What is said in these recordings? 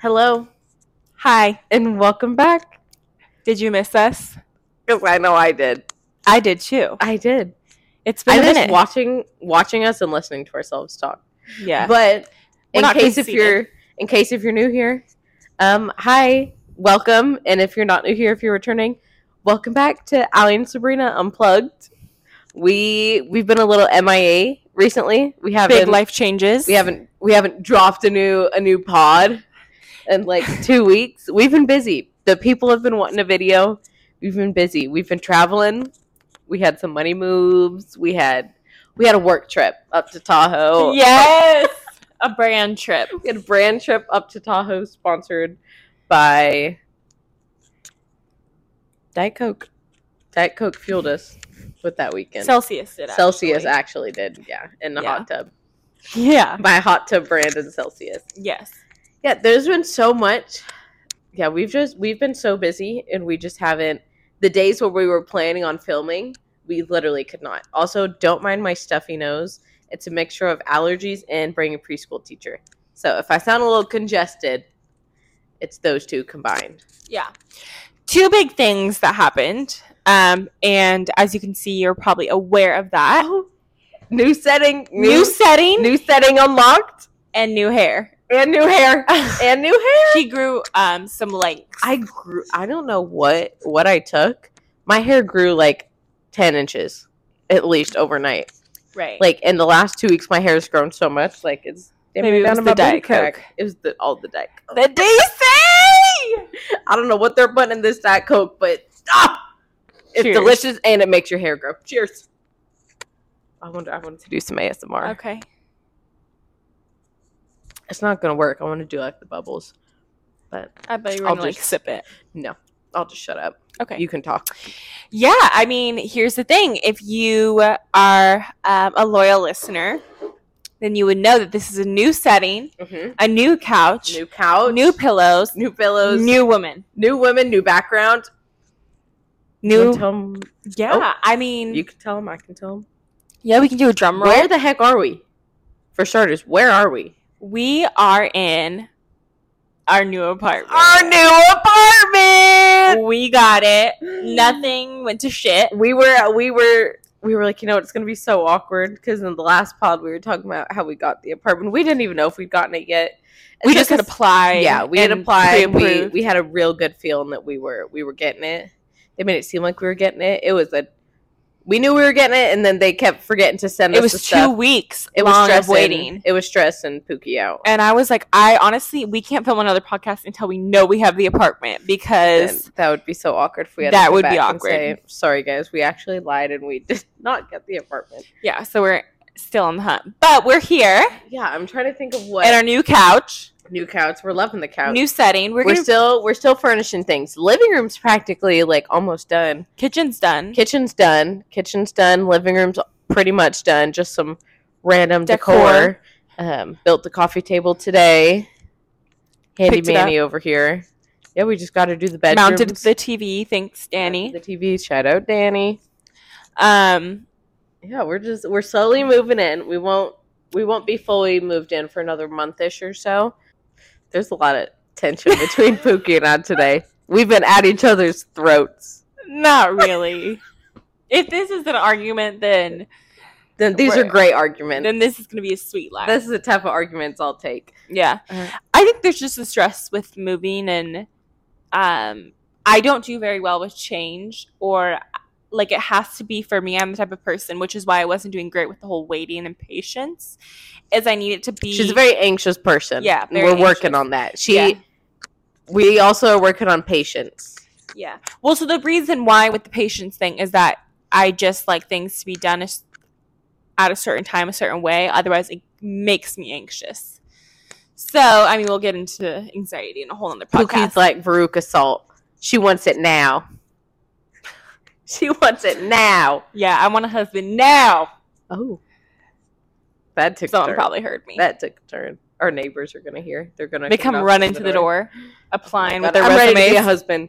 Hello Hi. and welcome back. Did you miss us? Because I know I did. I did too. I did. It's been a miss minute. watching us and listening to ourselves talk. Yeah. But We're in not case conceited. if you're new here, hi, welcome. And if you're not new here, if you're returning, welcome back to Ali and Sabrina Unplugged. We've been a little MIA recently. We haven't Big life changes. we haven't dropped a new pod in like 2 weeks. We've been busy. The people have been wanting a video. We've been busy. We've been traveling. We had some money moves. We had a work trip up to Tahoe. Yes. A brand trip. We had a brand trip up to Tahoe sponsored by Diet Coke. Diet Coke fueled us with that weekend. Celsius did. Celsius actually did, yeah, in the hot tub. Yeah. My hot tub brand in Celsius. Yes. Yeah, there's been so much. Yeah, we've been so busy, and we just haven't. The days where we were planning on filming, we literally could not. Also, don't mind my stuffy nose. It's a mixture of allergies and being a preschool teacher. So if I sound a little congested, it's those two combined. Yeah. Two big things that happened. And as you can see, you're probably aware of that. Oh, new setting unlocked, and new hair. and new hair, and new hair. She grew some lengths. I don't know what I took. My hair grew like 10 inches at least overnight. Right. Like in the last 2 weeks, my hair has grown so much. Like it's maybe it was the Diet Coke. It was all the Diet Coke. The DC. I don't know what they're putting in this Diet Coke, but it's Cheers. delicious and it makes your hair grow. Cheers. I wanted to do some ASMR. Okay. It's not gonna work. I want to do like the bubbles, but I bet you were gonna sip it. No, I'll just shut up. Okay. You can talk. Yeah, I mean, here's the thing. If you are a loyal listener, then you would know that this is a new setting, a new couch, new pillows, new woman, new background, Yeah, I mean, you can tell them. I can tell them. Yeah, we can do a drum roll. Where the heck are we? For starters, where are we? We are in our new apartment. We got it. Nothing went to shit. We were like, it's going to be so awkward because in the last pod we were talking about how we got the apartment. We didn't even know if we'd gotten it yet. We just had applied. Yeah, we had applied. We had a real good feeling that we were getting it. They made it seem like we were getting it. We knew we were getting it, and then they kept forgetting to send us the stuff. It was 2 weeks of waiting. It was stressing Pookie out. And I was like, we can't film another podcast until we know we have the apartment because... And that would be so awkward if we had that to go would back be and awkward. say, sorry, guys, we actually lied, and we did not get the apartment. Yeah, so we're still on the hunt. But we're here. Yeah, I'm trying to think of what... And our new couch. New couch. We're loving the couch. New setting. We're still furnishing things. Living room's practically like almost done. Kitchen's done. Living room's pretty much done. Just some random decor. Built the coffee table today. Handy Manny over here. Yeah, we just got to do the bedroom. Mounted the TV. Thanks, Danny. The TV. Shout out, Danny. Yeah, we're slowly moving in. We won't be fully moved in for another month-ish or so. There's a lot of tension between Pookie and I today. We've been at each other's throats. Not really. If this is an argument, then these are great arguments. Then this is going to be a sweet laugh. This is the type of arguments I'll take. Yeah. I think there's just a stress with moving, and I don't do very well with change, or like it has to be for me. I'm the type of person, which is why I wasn't doing great with the whole waiting and patience, is I need it to be... She's a very anxious person. Yeah, we're working on that. We also are working on patience. Yeah. Well, so the reason why with the patience thing is that I just like things to be done at a certain time, a certain way. Otherwise, it makes me anxious. So, I mean, we'll get into anxiety in a whole other podcast. Pookie's like Veruca Salt. She wants it now. She wants it now. Yeah, I want a husband now. Oh. That took a Someone turn. probably heard me. That took a turn. Our neighbors are going to hear. They come running to the door, applying with their I'm resumes. ready to be a husband.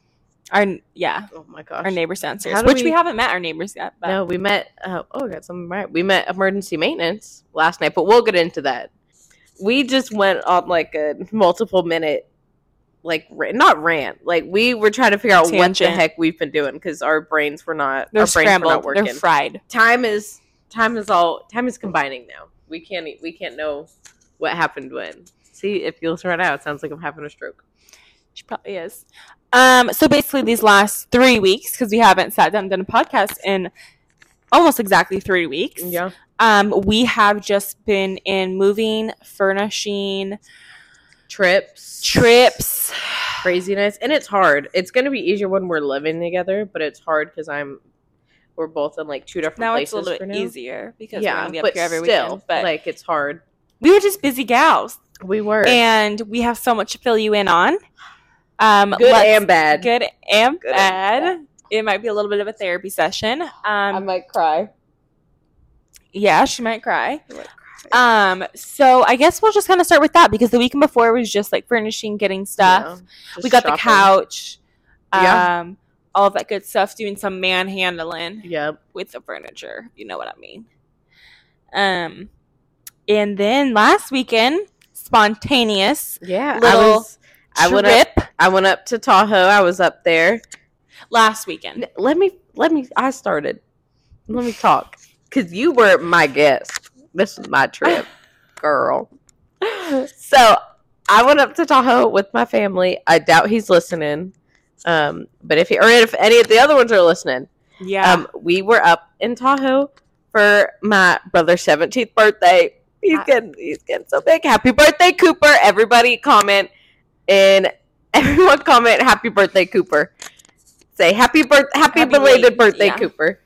Oh my gosh. Our neighbors downstairs, we haven't met our neighbors yet. But. No, we met. We got something right. We met emergency maintenance last night, but we'll get into that. we just went on like a multiple minute, like not rant. Like we were trying to figure out what the heck we've been doing because our brains were not. They're our brains scrambled. were not working. They're fried. Time is combining now. We can't know what happened when. See, it feels right now. It sounds like I'm having a stroke. She probably is. So basically these last 3 weeks, because we haven't sat down and done a podcast in almost exactly 3 weeks. Yeah. We have just been in moving, furnishing, trips, craziness, and it's hard. It's going to be easier when we're living together, but it's hard because we're both in like two different places. Now it's a little bit easier because we're going to be up here every weekend. But like it's hard. We were just busy gals. We were, and we have so much to fill you in on. Good and bad. Good and bad. It might be a little bit of a therapy session. I might cry. Yeah, she might cry. So I guess we'll just kind of start with that because the weekend before was just like furnishing, getting stuff. Yeah, we got shopping. The couch. All of that good stuff, doing some manhandling. Yep. With the furniture. You know what I mean. And then last weekend, spontaneous. Yeah. Little trip. I went up to Tahoe. I was up there. Last weekend. Let me talk. Because you were my guest. This was my trip, girl. So I went up to Tahoe with my family. I doubt he's listening. But if any of the other ones are listening, yeah, we were up in Tahoe for my brother's 17th birthday. He's getting so big. Happy birthday, Cooper! Everybody comment and everyone comment happy birthday, Cooper. Say happy belated birthday, yeah. Cooper.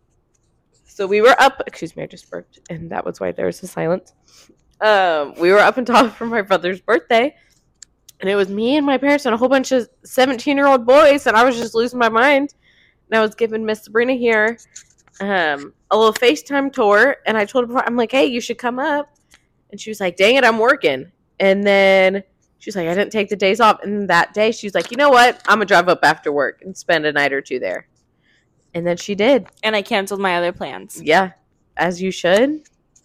So we were up. Excuse me, I just burped, and that was why there was a silence. We were up in Tahoe for my brother's birthday. And it was me and my parents and a whole bunch of 17-year-old boys, and I was just losing my mind. And I was giving Miss Sabrina here a little FaceTime tour, and I told her before, I'm like, hey, you should come up. And she was like, dang it, I'm working. And then she was like, I didn't take the days off. And that day, she was like, you know what? I'm going to drive up after work and spend a night or two there. And then she did. And I canceled my other plans. Yeah, as you should.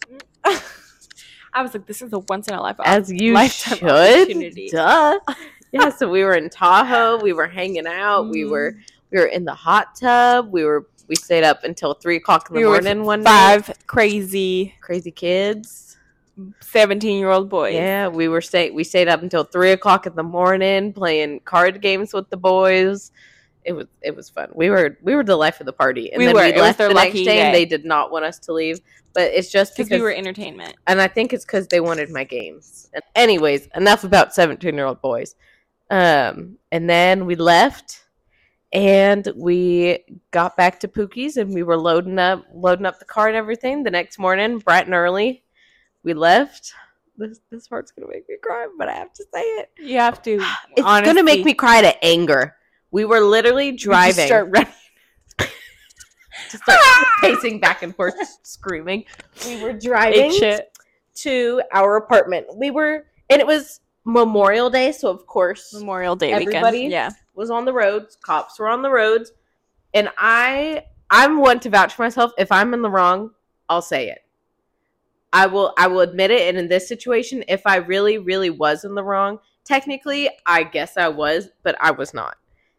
I was like, this is a once-in-a-lifetime opportunity. Duh. Yeah, so we were in Tahoe. We were hanging out. We were in the hot tub. We stayed up until 3 o'clock in the morning one night. 5 crazy kids. 17-year-old boys. Yeah, we stayed up until 3 o'clock in the morning playing card games with the boys. It was fun. We were the life of the party. And then we left the next day and they did not want us to leave. But it's just because we were entertainment. And I think it's because they wanted my games. And anyways, enough about 17-year-old boys. And then we left and we got back to Pookie's and we were loading up the car and everything. The next morning, bright and early, we left. This part's going to make me cry, but I have to say it. You have to. It's going to make me cry to anger. We were literally driving. Just start running. Just start pacing back and forth, screaming. We were driving to our apartment. And it was Memorial Day, so of course, Memorial Day everybody weekend. Was on the roads. Cops were on the roads, and I'm one to vouch for myself. If I'm in the wrong, I'll say it. I will admit it. And in this situation, if I really, really was in the wrong, technically, I guess I was, but I was not.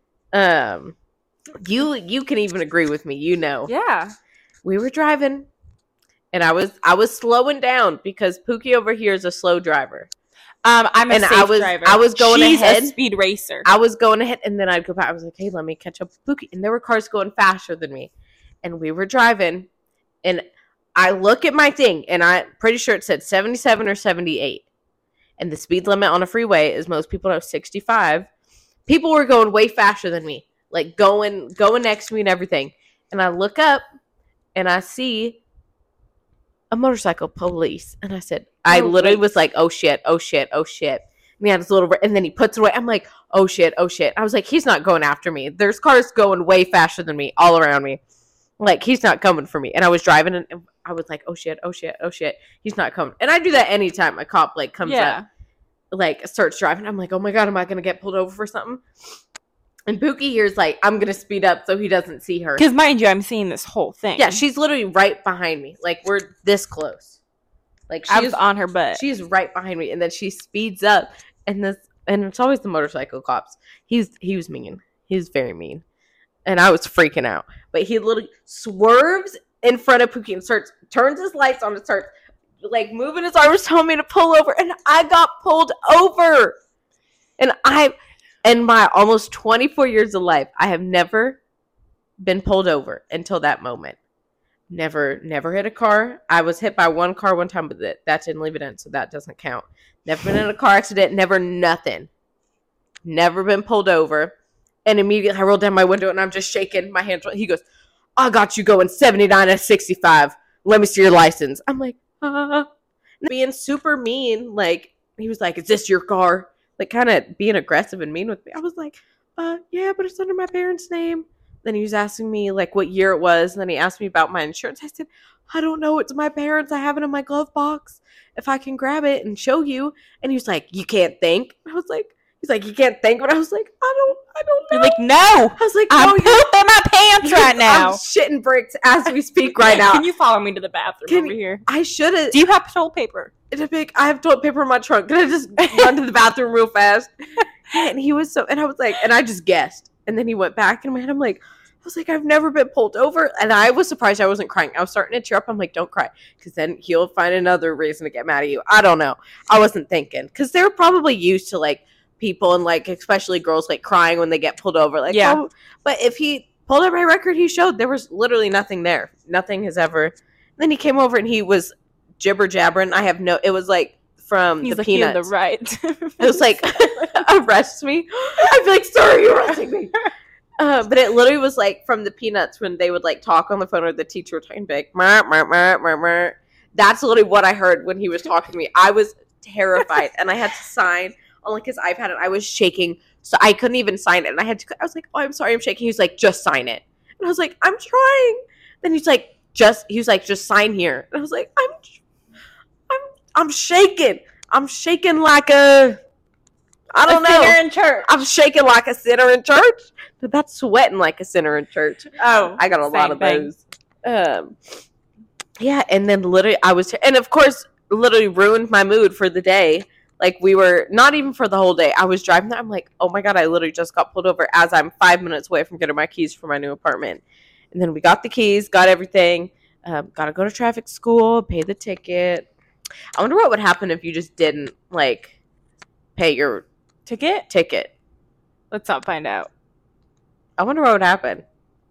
You can even agree with me, you know. Yeah. We were driving and I was slowing down because Pookie over here is a slow driver. I'm a safe driver. I was going ahead. She's a speed racer. I was going ahead and then I'd go back. I was like, hey, let me catch up with Pookie. And there were cars going faster than me. And we were driving and I look at my thing and I'm pretty sure it said 77 or 78. And the speed limit on a freeway, as most people know, 65. People were going way faster than me, like going next to me and everything. And I look up and I see a motorcycle police. And I said, I literally was like, oh shit, oh shit, oh shit. And he had his little, and then he puts it away. I'm like, oh shit, oh shit. I was like, he's not going after me. There's cars going way faster than me all around me. Like, he's not coming for me. And I was driving and I was like, oh shit, oh shit, oh shit. He's not coming. And I do that anytime a cop like comes up. Like, starts driving. I'm like, oh my God, am I going to get pulled over for something? And Pookie here's like, I'm going to speed up so he doesn't see her. Because mind you, I'm seeing this whole thing. Yeah, she's literally right behind me. Like, we're this close. Like I was on her butt. She's right behind me, and then she speeds up, and it's always the motorcycle cops. He was mean. He was very mean, and I was freaking out. But he literally swerves in front of Pookie and turns his lights on and starts like moving his arms, telling me to pull over, and I got pulled over. And in my almost 24 years of life, I have never been pulled over until that moment. Never hit a car. I was hit by one car one time, but that didn't leave it in, so that doesn't count. Never been in a car accident. Never nothing. Never been pulled over. And immediately I rolled down my window and I'm just shaking my hands. He goes, I got you going 79 and 65. Let me see your license. I'm like, being super mean. Like, he was like, is this your car? Like, kind of being aggressive and mean with me. I was like, yeah, but it's under my parents' name. Then he was asking me, like, what year it was. And then he asked me about my insurance. I said, I don't know. It's my parents. I have it in my glove box. If I can grab it and show you. And he was like, you can't think. I was like, he's like, you can't think. But I was like, I don't know. You're like, no. I was like, I'm pooping my pants right now. I'm shitting bricks as we speak right now. Can you follow me to the bathroom over here? I should have. Do you have toilet paper? I have toilet paper in my trunk. Can I just run to the bathroom real fast? And he was and I was like, and I just guessed. And then he went back in my head. I was like, I've never been pulled over. And I was surprised I wasn't crying. I was starting to tear up. I'm like, don't cry. Because then he'll find another reason to get mad at you. I don't know. I wasn't thinking. Because they're probably used to, like, people and, like, especially girls, like, crying when they get pulled over. Like, yeah. Oh, but if he pulled up my record he showed, there was literally nothing there. Nothing has ever. And then he came over and he was jibber jabbering. It was, like, from He's the like, Peanuts. You're the right. It was like, arrest me. I'd be like, sorry, you're arresting me. But it literally was like from the Peanuts when they would like talk on the phone or the teacher would talk and be like, meh, meh, meh, meh, meh. That's literally what I heard when he was talking to me. I was terrified and I had to sign on like his iPad and I was shaking. So I couldn't even sign it. And I was like, oh, I'm sorry, I'm shaking. He was like, just sign it. And I was like, I'm trying. Then he was like, just sign here. And I was like, I'm shaking. I'm shaking like I don't know. Sinner in church. I'm shaking like a sinner in church. But that's sweating like a sinner in church. Oh, I got a lot of those. Yeah, and then literally and of course, literally ruined my mood for the day. Like we were, not even for the whole day. I was driving there. I'm like, oh my God, I literally just got pulled over as I'm 5 minutes away from getting my keys for my new apartment. And then we got the keys, got everything. Got to go to traffic school, pay the ticket. I wonder what would happen if you just didn't, like, pay your ticket. Let's not find out. I wonder what would happen.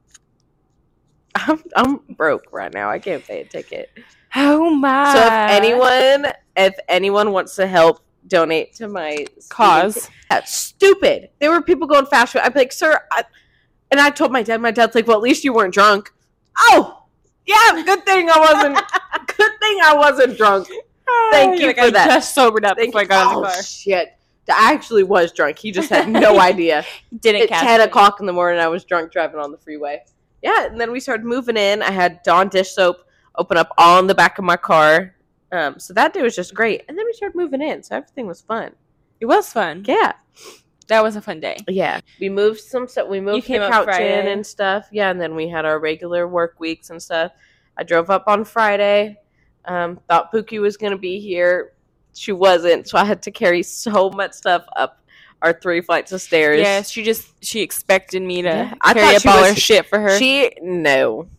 I'm broke right now. I can't pay a ticket. Oh my! So if anyone wants to help donate to my cause, that's stupid. There were people going fast food. I'd be like, sir, and I told my dad. My dad's like, well, at least you weren't drunk. Oh, yeah, good thing I wasn't drunk. Thank you for that. I just sobered up before I got in the car. Oh shit. I actually was drunk. He just had no idea. Didn't At catch 10 me. o'clock in the morning, I was drunk driving on the freeway. Yeah, and then we started moving in. I had Dawn dish soap open up on the back of my car. So that day was just great. And then we started moving in, so everything was fun. It was fun. Yeah. That was a fun day. Yeah. We moved some stuff. We moved the couch in and stuff. Yeah, and then we had our regular work weeks and stuff. I drove up on Friday. Thought Pookie was going to be here. She wasn't, so I had to carry so much stuff up our 3 flights of stairs. Yeah, she expected me to carry up all her shit for her. No.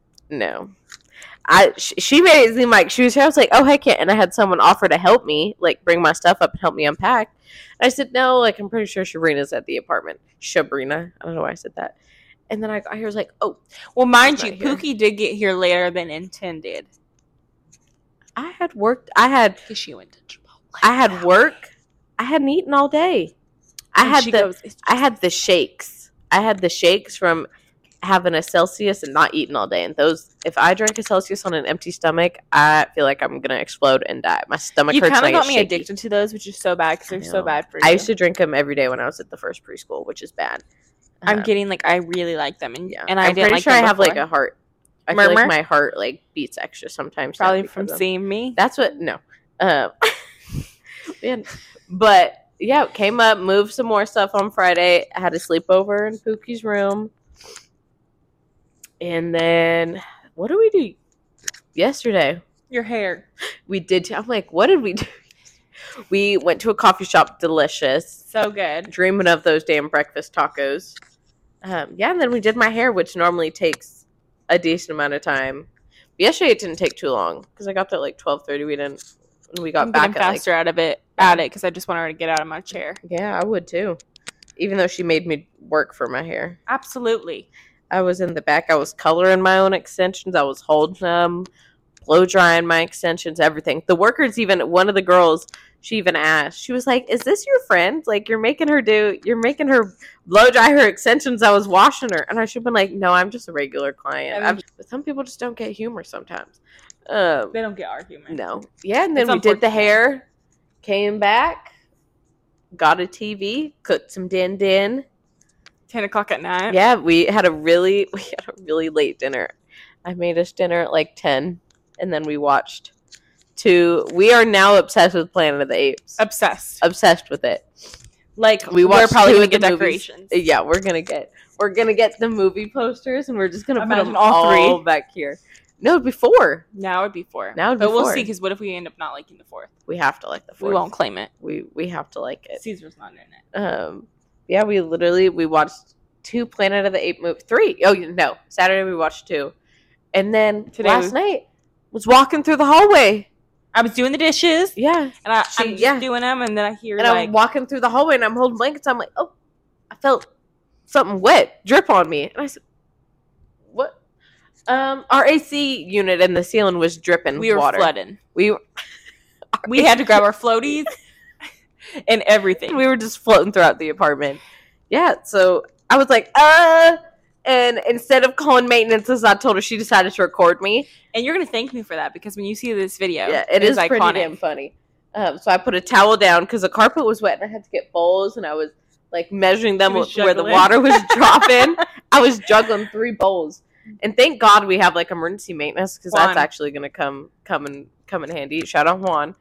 She made it seem like she was here. I was like, oh, heck yeah. And I had someone offer to help me, like, bring my stuff up and help me unpack. And I said, no, like, I'm pretty sure Sabrina's at the apartment. Sabrina. I don't know why I said that. And then I was like, oh. Well, mind you, Pookie did get here later than intended. I had worked. Because she went to Chipotle. I had work. I hadn't eaten all day. I had the shakes. I had the shakes from having a Celsius and not eating all day. And those, if I drink a Celsius on an empty stomach, I feel like I'm going to explode and die. My stomach hurts. You kind of got me addicted to those, which is so bad because they're so bad for you. I used to drink them every day when I was at the first preschool, which is bad. I'm getting, like, I really like them. And yeah. And I'm pretty sure I have, like, a heart. I feel like my heart, like, beats extra sometimes. Probably from seeing me. That's what, no. Man. But, yeah, came up, moved some more stuff on Friday. I had a sleepover in Pookie's room. And then, what did we do yesterday? Your hair. We did. I'm like, what did we do? We went to a coffee shop, delicious. So good. Dreaming of those damn breakfast tacos. Yeah, and then we did my hair, which normally takes a decent amount of time. But yesterday it didn't take too long because I got there at like 12:30. We got I'm back getting faster at it because I just want her to get out of my chair. Yeah, I would too. Even though she made me work for my hair. Absolutely. I was in the back. I was coloring my own extensions. I was holding them, blow drying my extensions, everything. The workers, even one of the girls, she even asked. She was like, "Is this your friend? Like you're making her blow dry her extensions? I was washing her." And I should have been like, "No, I'm just a regular client." But some people just don't get humor sometimes. They don't get our humor. No. Yeah, and then we did the hair, came back, got a TV, cooked some din. 10 o'clock at night. Yeah, we had a really late dinner. I made us dinner at like 10, and then we watched 2. We are now obsessed with Planet of the Apes. Obsessed with it. Like we're probably gonna get decorations. Yeah, we're gonna get the movie posters, and we're just gonna put them all back here. No, before. Now it'd be 4. Now it'd be but 4. We'll see, because what if we end up not liking the 4th? We have to like the 4th. We won't claim it. We have to like it. Caesar's not in it. Yeah, we watched 2 Planet of the Apes movies. 3. Oh no, Saturday we watched 2, and then last night was walking through the hallway. I was doing the dishes. Yeah, and I'm just doing them, and then I hear I'm walking through the hallway, and I'm holding blankets. I'm like, oh, I felt something wet drip on me, and I said, what? Our AC unit in the ceiling was dripping. We were water. flooding. We had to grab our floaties and everything. We were just floating throughout the apartment. Yeah, so I was like, and instead of calling maintenance, as I told her, she decided to record me. And you're gonna thank me for that, because when you see this video, yeah, it is pretty damn funny. So I put a towel down because the carpet was wet, and I had to get bowls, and I was like measuring them where the water was dropping. I was juggling 3 bowls. And thank God we have like emergency maintenance, because that's actually going to come in handy. Shout out Juan.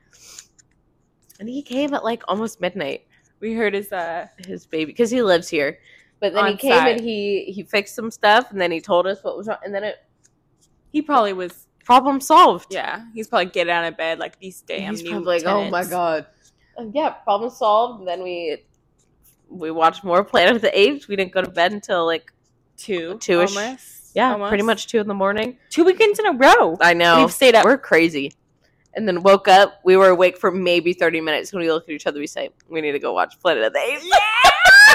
And he came at like almost midnight. We heard his baby, because he lives here. But then he came and he fixed some stuff, and then he told us what was wrong, and then he probably was problem solved. Yeah, he's probably getting out of bed like these damn. He's probably like, oh my God. Yeah, problem solved. And then we watched more Planet of the Apes. We didn't go to bed until like 2-ish. Almost. Yeah, pretty much 2 a.m. 2 weekends in a row. I know. We've stayed up. We're crazy. And then woke up. We were awake for maybe 30 minutes. When we look at each other, we say, we need to go watch Planet of the Apes. Yeah!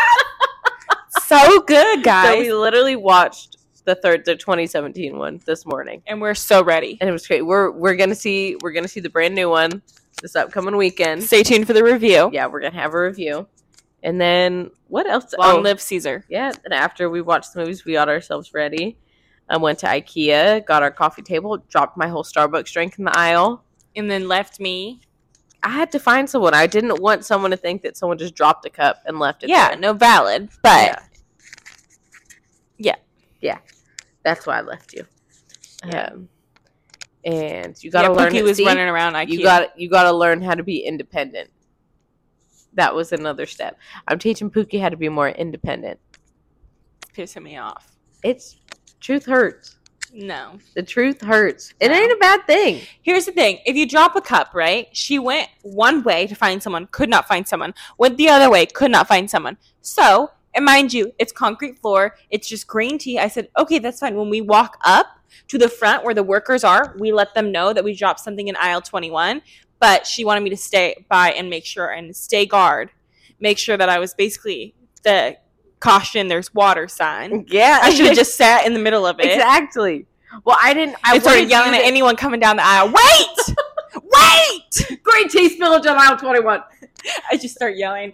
So good, guys. So we literally watched the 2017 one this morning. And we're so ready. And it was great. We're gonna see the brand new one this upcoming weekend. Stay tuned for the review. Yeah, we're gonna have a review. And then what else? Long live Caesar. Yeah, and after we watched the movies, we got ourselves ready. I went to IKEA, got our coffee table, dropped my whole Starbucks drink in the aisle. And then left me. I had to find someone. I didn't want someone to think that someone just dropped a cup and left it there. No, valid. But yeah. That's why I left you. Yeah. And you got to learn. Pookie was running around IKEA. You got to learn how to be independent. That was another step. I'm teaching Pookie how to be more independent. It's pissing me off. Truth hurts. No. The truth hurts. It ain't a bad thing. Here's the thing. If you drop a cup, right? She went one way to find someone, could not find someone. Went the other way, could not find someone. So, and mind you, it's concrete floor. It's just green tea. I said, okay, that's fine. When we walk up to the front where the workers are, we let them know that we dropped something in aisle 21. But she wanted me to stay by and make sure and stay guard. Make sure that I was basically the caution, there's water sign. Yeah. I should have just sat in the middle of it. Exactly. Well, I started yelling at anyone coming down the aisle. Wait! Wait! Green tea spillage on aisle 21. I just start yelling.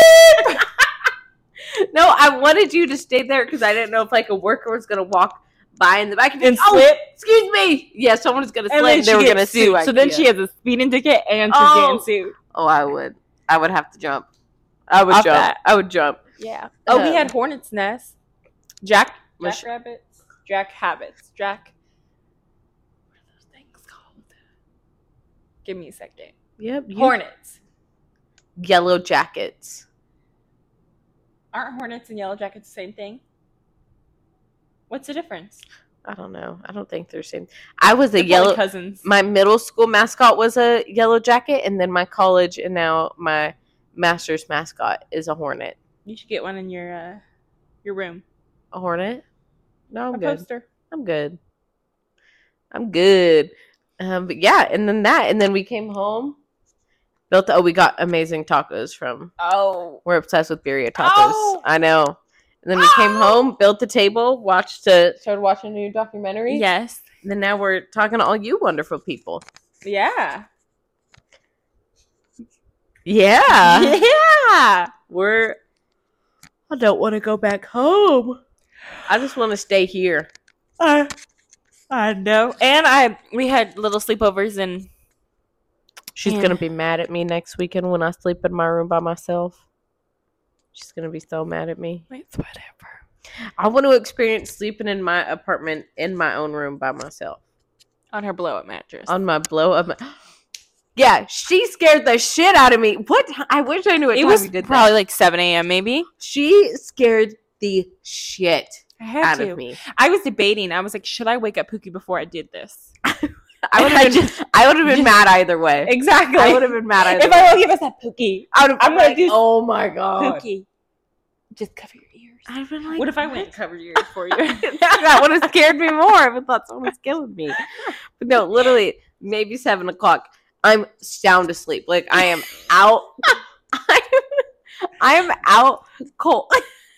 No, I wanted you to stay there because I didn't know if like a worker was going to walk by in the back and slip. Excuse me. Yeah, someone's going to slip. And they were going to sue. So then she has a speeding ticket and she's getting sued. Oh, I would have to jump. I would jump. Yeah. Oh, we had hornet's nest. Jack rabbits. Jack habits. Jack. What are those things called? Give me a second. Yep. Hornets. Yellow jackets. Aren't hornets and yellow jackets the same thing? What's the difference? I don't know. I don't think they're same. I was a They're probably yellow. cousins. My middle school mascot was a yellow jacket, and then my college and now my master's mascot is a hornet. You should get one in your room. A hornet? No, I'm A good. poster. I'm good. I'm good. But yeah, and then we came home. We got amazing tacos from. Oh. We're obsessed with birria tacos. Oh! I know. And then we came home, built the table, started watching a new documentary. Yes. And then now we're talking to all you wonderful people. Yeah. Yeah. Yeah. I don't want to go back home. I just want to stay here. I know. And we had little sleepovers and She's going to be mad at me next weekend when I sleep in my room by myself. She's going to be so mad at me. It's whatever. I want to experience sleeping in my apartment in my own room by myself. On her blow-up mattress. On my blow-up. Yeah, she scared the shit out of me. What? I wish I knew what it time was we did probably that. like 7 a.m. maybe. She scared the shit out of me. I was debating. I was like, should I wake up Pookie before I did this? I would have been mad either way. Exactly. I would have been mad either if way. I would give us that Pookie, I'm gonna do. Oh my god, Pookie, just cover your ears. I've been like, what if I went and covered your ears for you? That would have scared me more. I would thought someone was killing me. But no, literally, maybe 7 o'clock. I'm sound asleep. Like I am out. I am out cold.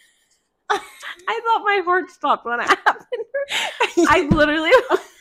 I thought my heart stopped when it happened. I literally.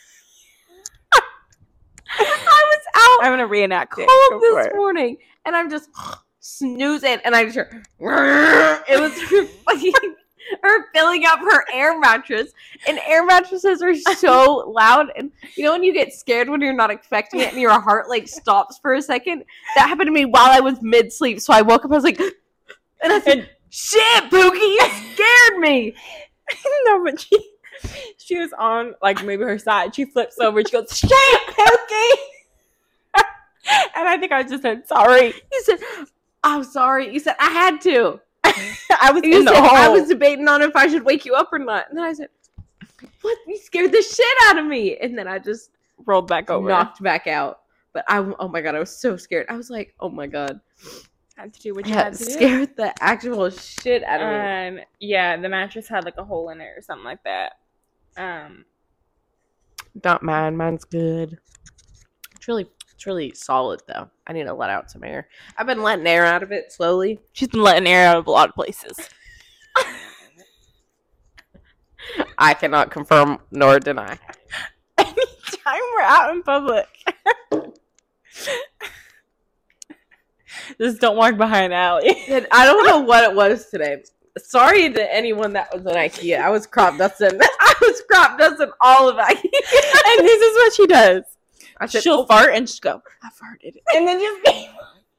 I was out. I'm gonna reenact it cold this morning, and I'm just snoozing, and I just hear, it was her filling up her air mattress, and air mattresses are so loud, and you know when you get scared when you're not expecting it, and your heart like stops for a second. That happened to me while I was mid sleep, so I woke up, I was like, and I said, "Shit, Pookie, you scared me." No, but she was on like maybe her side. She flips over. She goes, "Shit, Pookie." And I think I just said sorry. You said, "I'm sorry." You said, "I had to." I was in the hole. I was debating on if I should wake you up or not. And then I said, "What? You scared the shit out of me." And then I just rolled back over. Knocked back out. But oh my god, I was so scared. I was like, oh my god. Had to do what you had to do. Scared the actual shit out of me. Yeah, the mattress had like a hole in it or something like that. Not mine. Mine's good. It's really solid though. I need to let out some air. I've been letting air out of it slowly. She's been letting air out of a lot of places. I cannot confirm nor deny. Anytime we're out in public. Just don't walk behind Allie. I don't know what it was today. Sorry to anyone that was in IKEA. I was crop dusting. All of IKEA. And this is what she does. She'll fart and she'll go, "I farted." And then just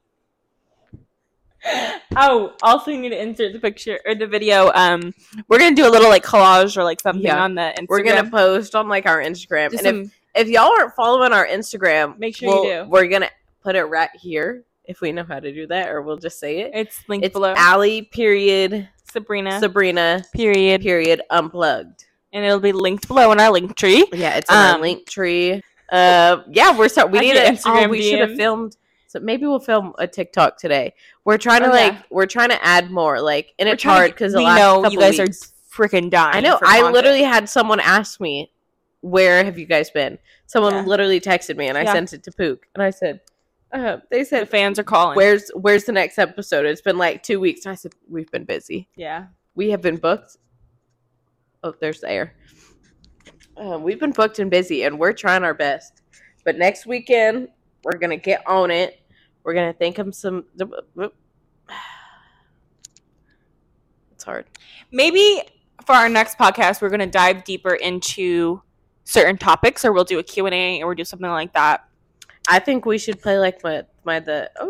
Oh, also you need to insert the picture or the video. We're gonna do a little like collage or like something on the Instagram. We're gonna post on like our Instagram. And if y'all aren't following our Instagram, make sure you do. We're gonna put it right here if we know how to do that, or we'll just say it. It's linked below. Allie period Sabrina period unplugged. And it'll be linked below in our link tree. Yeah, it's in our link tree. Yeah, we need to Instagram. We should have filmed. So maybe we'll film a TikTok today. We're trying to we're trying to add more. Like, and it's hard because we know you guys are freaking dying. I know. I literally had someone ask me, "Where have you guys been?" Someone literally texted me, and I sent it to Pook, and I said, "They said the fans are calling. Where's the next episode?" It's been like 2 weeks, and I said, "We've been busy. Yeah, we have been booked." Oh, there's the air. We've been booked and busy, and we're trying our best. But next weekend, we're going to get on it. We're going to think of some... It's hard. Maybe for our next podcast, we're going to dive deeper into certain topics, or we'll do a Q&A, or we'll do something like that. I think we should play like what?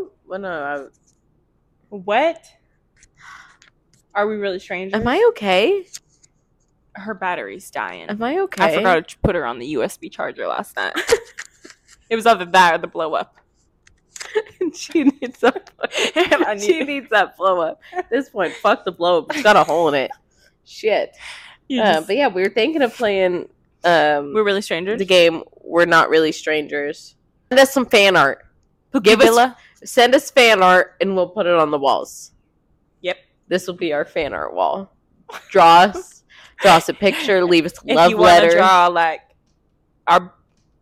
Are we really strangers? Am I okay? Her battery's dying. Am I okay? I forgot to put her on the USB charger last night. It was either that or the blow up. She needs that. She needs that blow up. At this point, fuck the blow up. It's got a hole in it. Shit. But yeah, we were thinking of playing We're Really Strangers. The game We're Not Really Strangers. Send us some fan art. Send us fan art, and we'll put it on the walls. Yep. This will be our fan art wall. Draw us a picture. Leave us a love letter. If you want to draw like our.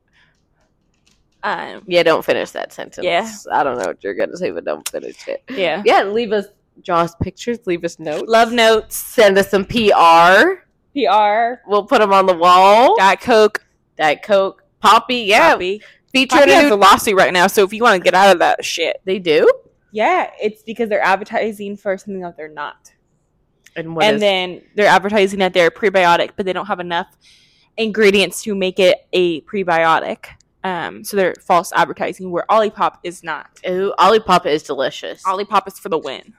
Yeah, don't finish that sentence. Yeah. I don't know what you're gonna say, but don't finish it. Yeah. Yeah. Draw us pictures. Leave us notes. Love notes. Send us some PR. We'll put them on the wall. Diet Coke. Poppy. Yeah. Poppy. Featuring has a lawsuit right now, so if you want to get out of that shit. They do? Yeah, it's because they're advertising for something that they're not. And then they're advertising that they're prebiotic, but they don't have enough ingredients to make it a prebiotic. So they're false advertising, where Olipop is not. Ooh, Olipop is delicious. Olipop is for the win.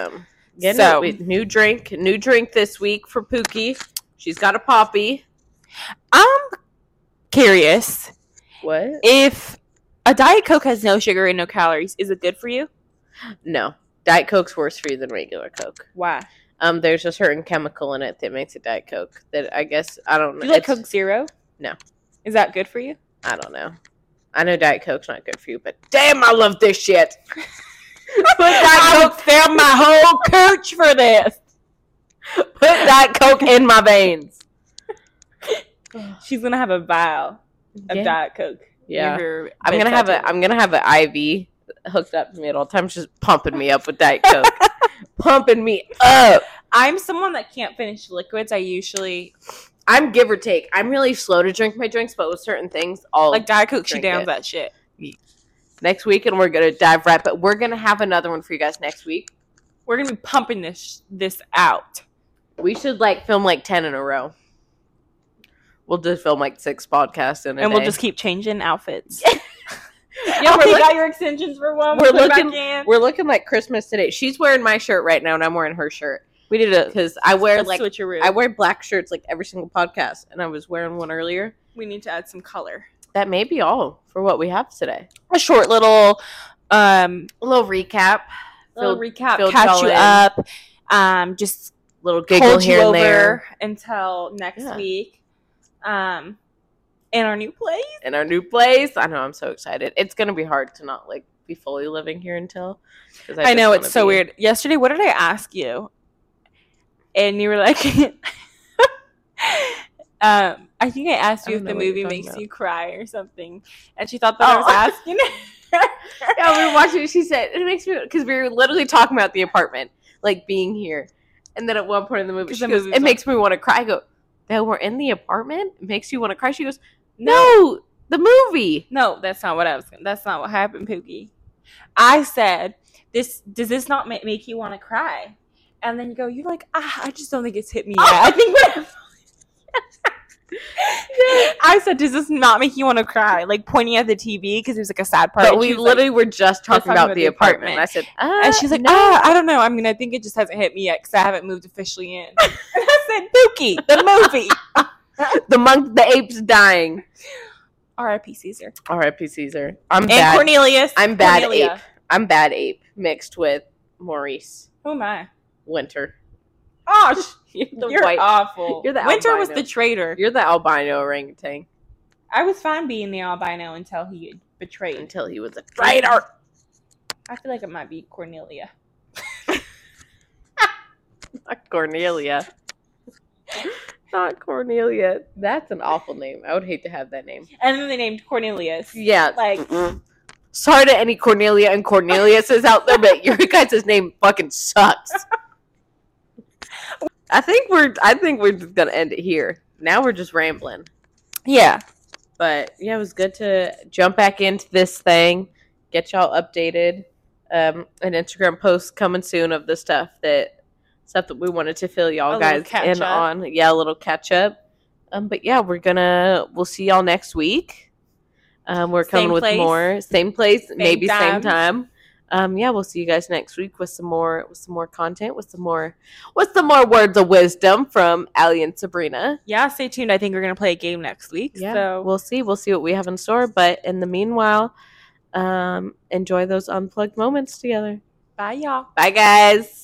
New drink this week for Pookie. She's got a Poppy. I'm curious. What? If a Diet Coke has no sugar and no calories, is it good for you? No. Diet Coke's worse for you than regular Coke. Why? There's a certain chemical in it that makes it Diet Coke that I guess, I don't know. Do you like Coke Zero? No. Is that good for you? I don't know. I know Diet Coke's not good for you, but damn, I love this shit. I would sell my whole cooch for this. Put Diet Coke in my veins. She's gonna have a vial of Diet Coke. Yeah, I'm gonna have an IV hooked up to me at all times, just pumping me up with Diet Coke, pumping me up. I'm someone that can't finish liquids. I'm give or take. I'm really slow to drink my drinks, but with certain things, like Diet Coke, she downs that shit. Next week, and we're gonna dive right. But we're gonna have another one for you guys next week. We're gonna be pumping this out. We should film 10 in a row. We'll just film 6 podcasts in a day. And we'll just keep changing outfits. Yeah, we got your extensions for one. We're looking like Christmas today. She's wearing my shirt right now, and I'm wearing her shirt. We did it because I wear switcheroo. I wear black shirts every single podcast, and I was wearing one earlier. We need to add some color. That may be all for what we have today. A short little recap. Catch you up. Just little giggle here and there until next week. In our new place. I know, I'm so excited. It's gonna be hard to not be fully living here until. I know, it's so weird. Yesterday, what did I ask you? And you were like, I think I asked you if the movie makes you cry or something, and she thought that I was asking. Yeah, we were watching it. She said it makes me, because we were literally talking about the apartment, being here, and then at one point in the movie, she goes, "It makes me want to cry." I go, "That we're in the apartment? It makes you want to cry?" She goes, "No, the movie." No, that's not what That's not what happened, Pookie. I said, "Does this not make you want to cry?" And then you go, "You're like, I just don't think it's hit me yet." I think I said, "Does this not make you want to cry?" Pointing at the TV because there's a sad part. But we literally were just talking about the apartment. And I said, and she's like, no. I don't know. I mean, I think it just hasn't hit me yet because I haven't moved officially in. And I said, Pookie, the movie. The ape's dying. R.I.P. Caesar. R.I.P. Caesar. And Cornelius. I'm bad ape. I'm bad ape mixed with Maurice. Who am I? Winter. Oh, you're awful. You're the Winter albino. was the traitor. You're the albino orangutan. I was fine being the albino until he betrayed. Until he was a traitor. I feel like it might be Cornelia. Not Cornelia. Not Cornelia. That's an awful name. I would hate to have that name. And then they named Cornelius. Yeah. Sorry to any Cornelia and Corneliuses out there, but your guys' name fucking sucks. I think we're just gonna end it here. Now we're just rambling. Yeah. But yeah, it was good to jump back into this thing, get y'all updated. An Instagram post coming soon of the stuff that we wanted to fill y'all guys in on. Yeah, a little catch up. But yeah, we'll see y'all next week. We're coming with more. Same place, maybe same time. Yeah, we'll see you guys next week with some more content, with some more words of wisdom from Allie and Sabrina. Yeah, stay tuned. I think we're gonna play a game next week. Yeah, so we'll see what we have in store. But in the meanwhile, enjoy those unplugged moments together. Bye, y'all. Bye, guys.